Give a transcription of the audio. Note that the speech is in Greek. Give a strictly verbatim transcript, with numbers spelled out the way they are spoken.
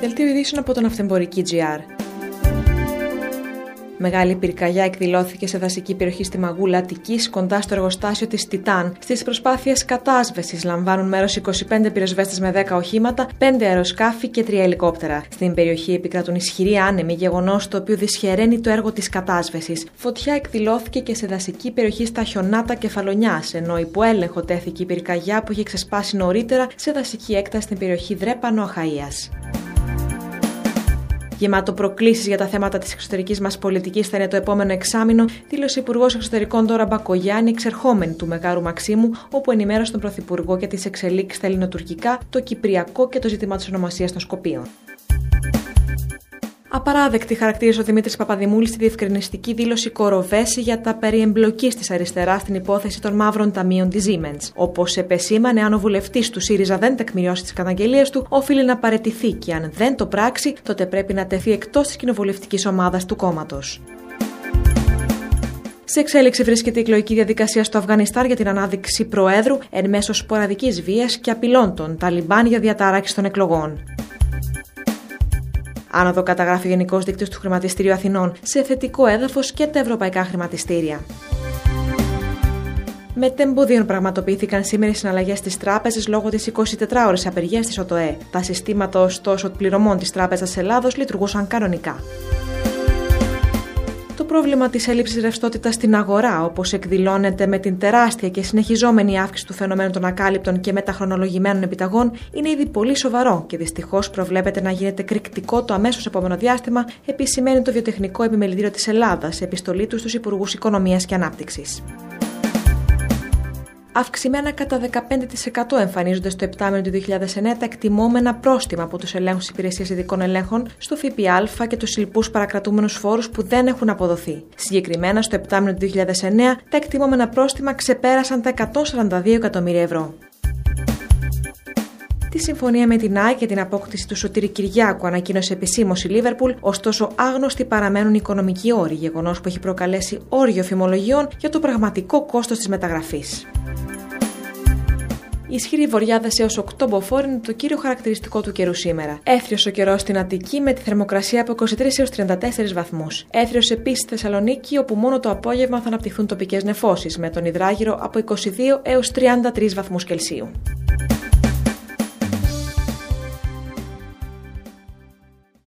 Δελτίο ειδήσεων από τον Ναυτεμπορική τζι αρ. Μεγάλη πυρκαγιά εκδηλώθηκε σε δασική περιοχή στη Μαγούλα Αττικής, κοντά στο εργοστάσιο της Τιτάν. Στις προσπάθειες κατάσβεσης λαμβάνουν μέρος είκοσι πέντε πυροσβέστες με δέκα οχήματα, πέντε αεροσκάφη και τρία ελικόπτερα. Στην περιοχή επικρατούν ισχυροί άνεμοι, γεγονός το οποίο δυσχεραίνει το έργο της κατάσβεσης. Φωτιά εκδηλώθηκε και σε δασική περιοχή στα Χιονάτα Κεφαλονιάς, ενώ υπό έλεγχο τέθηκε η πυρκαγιά που είχε ξεσπάσει νωρίτερα σε δασική έκταση στην περιοχή Δρέπανο Αχαΐας. Γεμάτο προκλήσεις για τα θέματα της εξωτερικής μας πολιτικής θα είναι το επόμενο εξάμηνο, δήλωσε ο Υπουργός Εξωτερικών Ντόρα Μπακογιάννη, εξερχόμενη του Μεγάρου Μαξίμου, όπου ενημέρωσε τον Πρωθυπουργό για τις εξελίξεις στα ελληνοτουρκικά, το κυπριακό και το ζήτημα της ονομασίας των Σκοπίων. Απαράδεκτη χαρακτήρισε ο Δημήτρης Παπαδημούλης στη διευκρινιστική δήλωση Κοροβέση για τα περί εμπλοκής της αριστεράς στην υπόθεση των μαύρων ταμείων της Siemens. Όπως επεσήμανε, αν ο βουλευτής του ΣΥΡΙΖΑ δεν τεκμηριώσει τις καταγγελίες του, οφείλει να παραιτηθεί και αν δεν το πράξει, τότε πρέπει να τεθεί εκτός της κοινοβουλευτικής ομάδας του κόμματος. Σε εξέλιξη βρίσκεται η εκλογική διαδικασία στο Αφγανιστάν για την ανάδειξη προέδρου εν μέσω σποραδικής βίας και απειλών των Ταλιμπάν για διατάραξη των εκλογών. Άνοδο καταγράφει ο Γενικός Δείκτης του Χρηματιστηρίου Αθηνών, σε θετικό έδαφος και τα ευρωπαϊκά χρηματιστήρια. Μετεμποδίων πραγματοποιήθηκαν σήμερα οι συναλλαγές στις τράπεζες λόγω της εικοσιτετράωρης απεργίας της ΟΤΟΕ. Τα συστήματα ωστόσο πληρωμών της Τράπεζας Ελλάδος λειτουργούσαν κανονικά. Το πρόβλημα της έλλειψης ρευστότητας στην αγορά, όπως εκδηλώνεται με την τεράστια και συνεχιζόμενη αύξηση του φαινομένου των ακάλυπτων και μεταχρονολογημένων επιταγών, είναι ήδη πολύ σοβαρό και δυστυχώς προβλέπεται να γίνεται κρυκτικό το αμέσως επόμενο διάστημα, επισημαίνει το Βιοτεχνικό Επιμελητήριο της Ελλάδας σε επιστολή του στους Υπουργούς Οικονομίας και Ανάπτυξης. Αυξημένα κατά δεκαπέντε τοις εκατό εμφανίζονται στο επτάμηνο του δύο χιλιάδες εννέα τα εκτιμόμενα πρόστιμα από τους ελέγχους της Υπηρεσίας Ειδικών Ελέγχων στο ΦΠΑ και τους λοιπούς παρακρατούμενους φόρους που δεν έχουν αποδοθεί. Συγκεκριμένα, στο επτάμηνο του δύο χιλιάδες εννέα τα εκτιμόμενα πρόστιμα ξεπέρασαν τα εκατόν σαράντα δύο εκατομμύρια ευρώ. Τη συμφωνία με την ΑΕΚ για την απόκτηση του Σωτήρη Κυριάκου ανακοίνωσε επισήμως η Λίβερπουλ, ωστόσο άγνωστοι παραμένουν οι οικονομικοί όροι, γεγονός που έχει προκαλέσει όριο φημολογιών για το πραγματικό κόστος της μεταγραφής. Ισχυροί βοριάδες έως οκτώ μποφόρ είναι το κύριο χαρακτηριστικό του καιρού σήμερα. Έθριος ο καιρός στην Αττική με τη θερμοκρασία από είκοσι τρεις έως τριάντα τέσσερις βαθμούς. Έθριος επίσης στη Θεσσαλονίκη, όπου μόνο το απόγευμα θα αναπτυχθούν τοπικές νεφώσεις, με τον Ιδράγυρο από είκοσι δύο έως τριάντα τρεις βαθμούς Κελσίου.